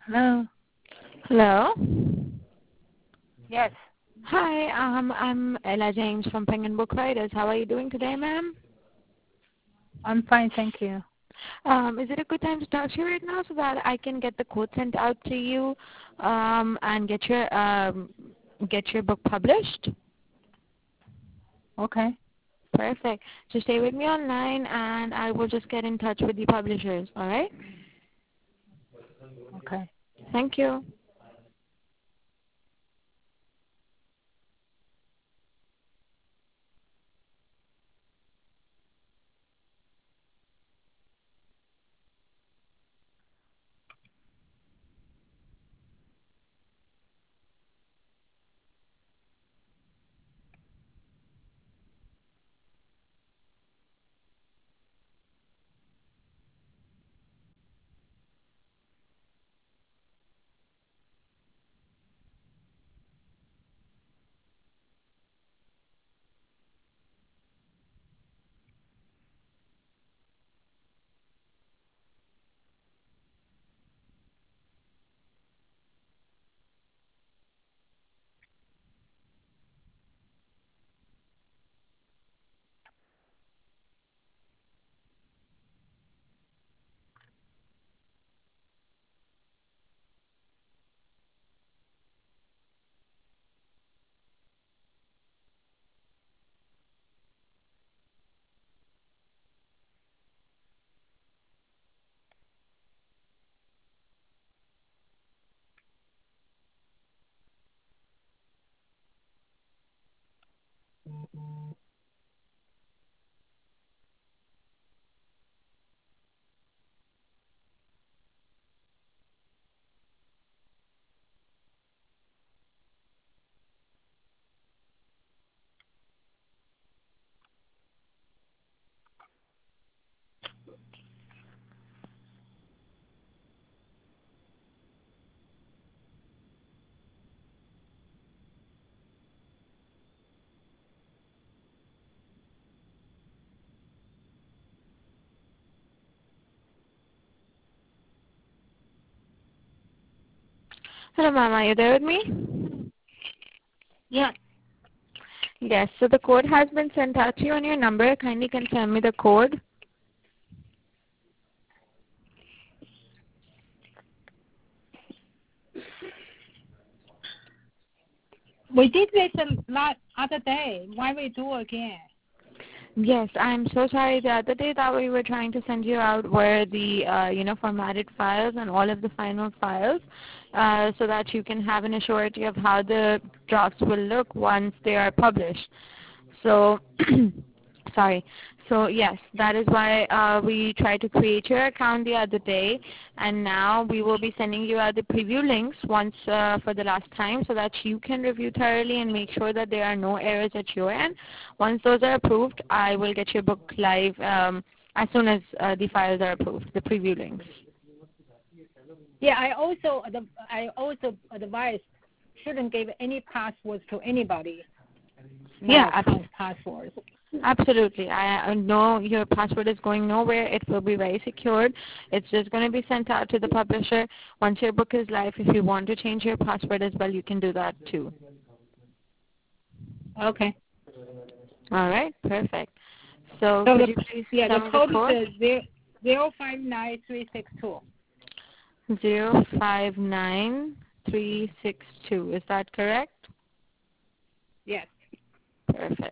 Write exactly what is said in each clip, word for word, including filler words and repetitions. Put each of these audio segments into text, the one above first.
Hello. Hello. Yes, Hi, um, I'm Ella James from Penguin Book Writers. How are you doing today, ma'am? I'm fine, thank you. Um, is it a good time to talk to you right now so that I can get the code sent out to you um, and get your um, get your book published? Okay. Perfect. So stay with me online, and I will just get in touch with the publishers. All right? Okay. Thank you. Hello, ma'am. Are you there with me? Yeah. Yes. So the code has been sent out to you on your number. Kindly confirm me the code. We did this a lot other day. Why we do again? Yes, I'm so sorry. The other day that we were trying to send you out were the, uh, you know, formatted files and all of the final files uh, so that you can have an surety of how the drafts will look once they are published. So, sorry. So, yes, that is why uh, we tried to create your account the other day, and now we will be sending you out the preview links once uh, for the last time so that you can review thoroughly and make sure that there are no errors at your end. Once those are approved, I will get your book live um, as soon as uh, the files are approved, the preview links. Yeah, I also I also advise shouldn't give any passwords to anybody. My Yeah, account ab- passwords. absolutely. I I know your password is going nowhere. It will be very secured. It's just going to be sent out to the publisher. Once your book is live, if you want to change your password as well, you can do that too. Okay. All right, perfect. So So could the you please yeah tell the me the code is code? uh, zero zero five nine three six two. Zero five nine three six two. Is that correct? Yes. Perfect.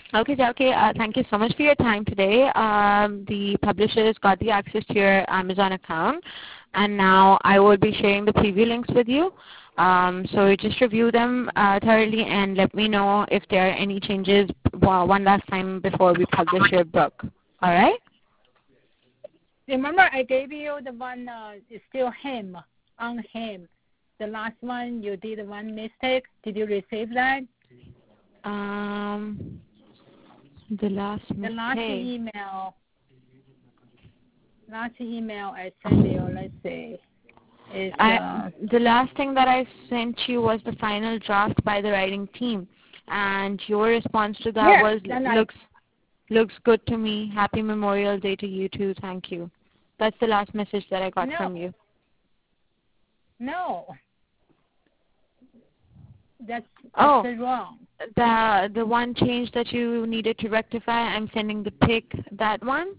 Okay, okay. Uh, thank you so much for your time today. Um, the publishers got the access to your Amazon account, and now I will be sharing the preview links with you. Um, so just review them uh, thoroughly and let me know if there are any changes uh, one last time before we publish your book. All right? Remember, I gave you the one. Uh, it's still him on him. The last one you did one mistake. Did you receive that? Um. The last mistake. The last email. Last email I sent you. Let's see. Is I, uh, the last thing that I sent you was the final draft by the writing team, and your response to that yeah, was then looks I, looks good to me. Happy Memorial Day to you too. Thank you. That's the last message that I got no, from you. No. That's, that's oh, wrong. The the one change that you needed to rectify, I'm sending the pic, that one?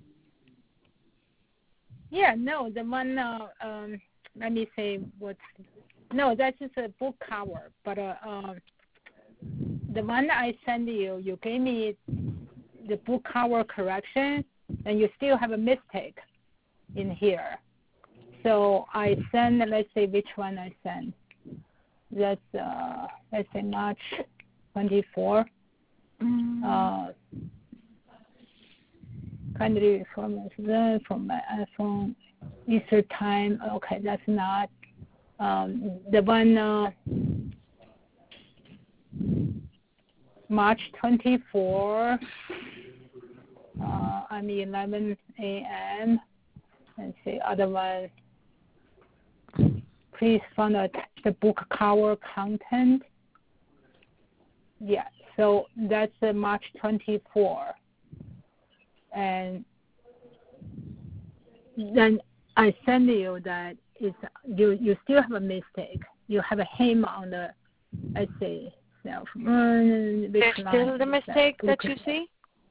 Yeah, no, the one, uh, um, let me say what, no, that's just a book cover, but uh, um, the one I sent you, you gave me the book cover correction, and you still have a mistake in here. So I send, let's say which one I send. That's, uh, let's say March twenty-fourth. Mm. Uh, country from from my iPhone, Easter time. Okay, that's not um, the one. Uh, March twenty-fourth. Uh, I mean eleven a.m. Let's see, other one. Please find out the book cover content. Yeah, so that's uh, March twenty-fourth. And then I send you that it's, you you still have a mistake. You have a him on the, let's say, self. There's still the mistake that, that you see?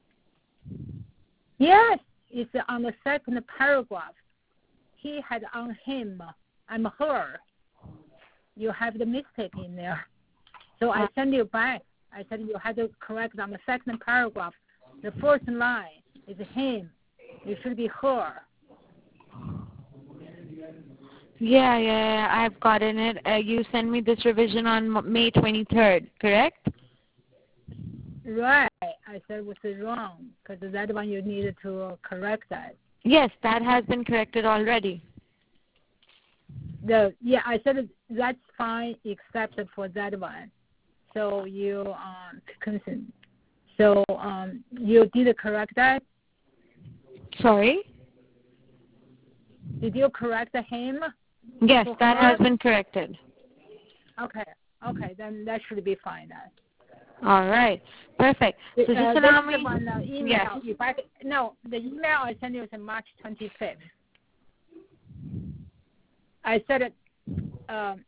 Yes, it's on the second paragraph. He had on him, I'm her. You have the mistake in there. So I send you back. I said you had to correct on the second paragraph. The first line is him. It should be her. Yeah, yeah, I've gotten it. Uh, you sent me this revision on May twenty-third, correct? Right. I said it was wrong because that one you needed to correct that. Yes, that has been corrected already. The yeah, I said that's fine except for that one. So you um consent. So um you did correct that? Sorry? Did you correct him? Yes, that has been corrected. Okay. Okay, then that should be fine then. All right. Perfect. So just uh, allow me. One, uh, email. Yes. If I, no, the email I sent you is on March twenty-fifth. I said it. Um,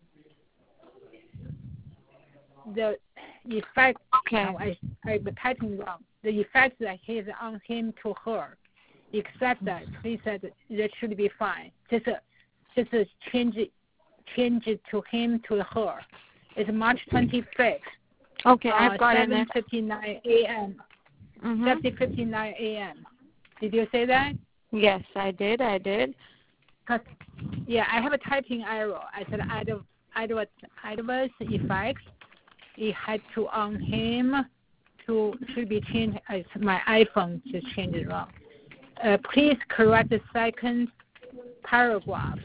the effect. Okay. No, I I was typing wrong. The effect that is on him to her, except that he said that should be fine. Just a, just a change it, change it to him to her. It's March twenty-fifth. Okay, uh, I've got it. seven fifty-nine a.m. Mm-hmm. seven fifty-nine a.m. Did you say that? Yes, I did. I did. Cause, yeah, I have a typing error. I said adverse adverse effects. It had to on him to should be changed. Uh, my iPhone just changed it wrong. Uh, please correct the second paragraph.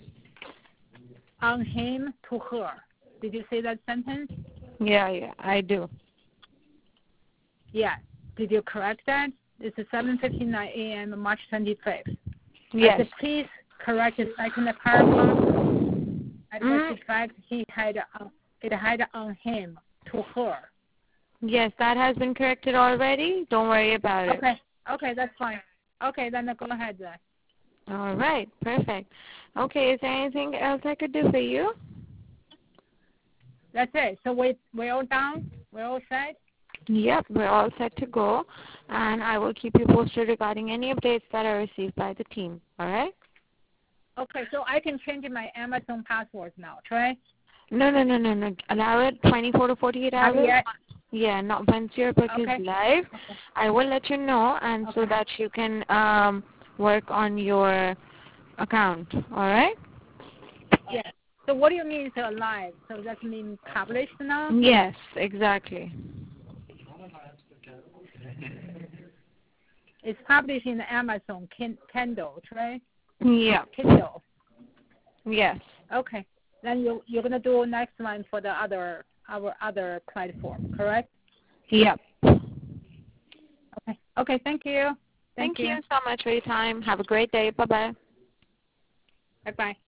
On him to her. Did you say that sentence? Yeah, yeah, I do. Yeah. Did you correct that? It's seven fifty-nine a.m. March twenty-fifth. Yes. I said, please correct the second paragraph. At Mm-hmm. the fact he had uh, it had on him to her. Yes, that has been corrected already. Don't worry about it. Okay. Okay, that's fine. Okay, then go ahead then. All right. Perfect. Okay, is there anything else I could do for you? That's it. So we we're all done. We're all set. Yep, we're all set to go, and I will keep you posted regarding any updates that are received by the team. All right? Okay, so I can change my Amazon password now, right? No, no, no, no, no. Allow it twenty-four to forty-eight hours. Not yet. Yeah, not once your book Okay. is live, Okay. I will let you know, and so Okay. that you can um, work on your account. All right? Yes. So what do you mean it's alive? So that means published now? Yes, exactly. It's published in Amazon Kin- Kindle, right? Yeah. Kindle. Yes. Okay. Then you you're gonna do next one for the other our other platform, correct? Yep. Okay. Okay. Thank you. Thank Thank you you. so much for your time. Have a great day. Bye-bye. Bye bye.